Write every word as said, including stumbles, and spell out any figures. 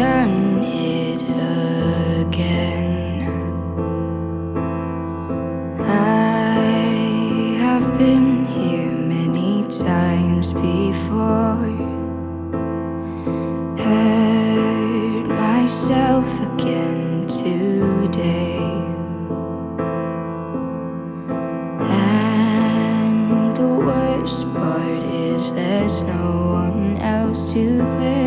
done it again. I have been here many times before, hurt myself again today. And the worst part is there's no one else to blame.